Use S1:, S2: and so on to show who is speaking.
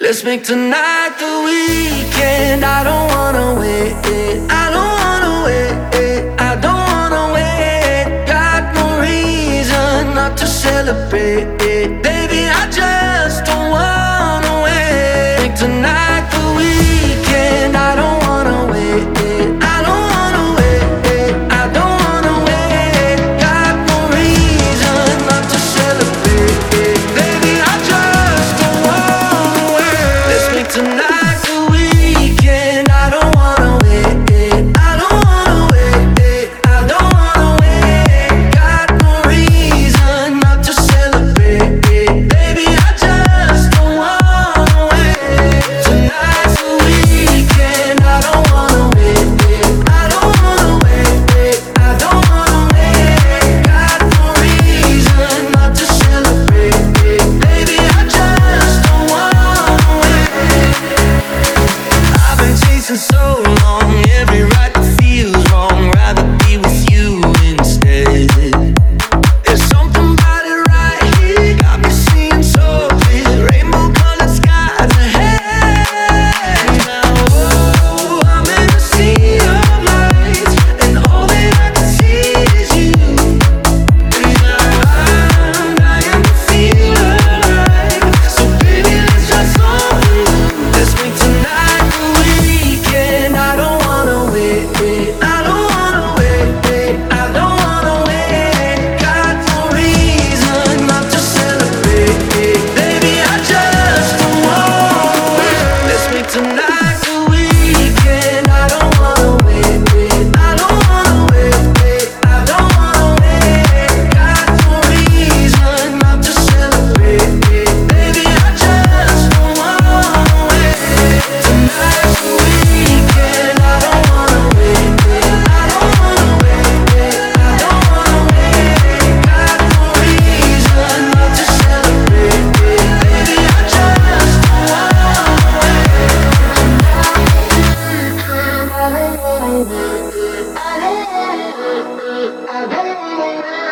S1: Let's make tonight the weekend. I don't wanna wait. I don't wanna wait. I don't wanna wait. Got no reason not to celebrate. Baby, I just don't wanna wait. Make tonight the weekend. I don't wanna wait. I don't wanna wait. I don't wanna wait. Got no reason not to celebrate. Baby, I just don't wanna wait. Let's make tonight the weekend. I don't wanna wait. I don't wanna wait. I don't wanna wait. Got no reason not to celebrate. Baby, I just don't wanna wait. Tonight's the weekend. I don't wanna wait. I don't wanna wait. I don't wanna wait. Got no reason not to celebrate. Baby, I just don't wanna wait. I've been chasing so long, every right that feels wrong. Rather be with you instead. There's something about it right here, got me seeing so clear. Rainbow-colored skies ahead. Now, oh, I'm in a sea of lights, and all that I can see is you. And I'm dying to feel alive. So baby, let's try something new. Let's make tonight the weekend. I don't wanna wait. I don't wanna wait. I don't wanna wait. Got no reason not to celebrate. Baby, I just don't wanna wait. Let's make tonight the weekend. I don't wanna wait. I don't wanna wait. I don't wanna wait. Got no reason not to celebrate. Baby, I just don't wanna wait. Tonight's the weekend. I don't wanna wait. I don't wanna wait. I don't wanna wait. Got no reason not to celebrate. Baby, I just don't wanna wait. I don't wanna wait.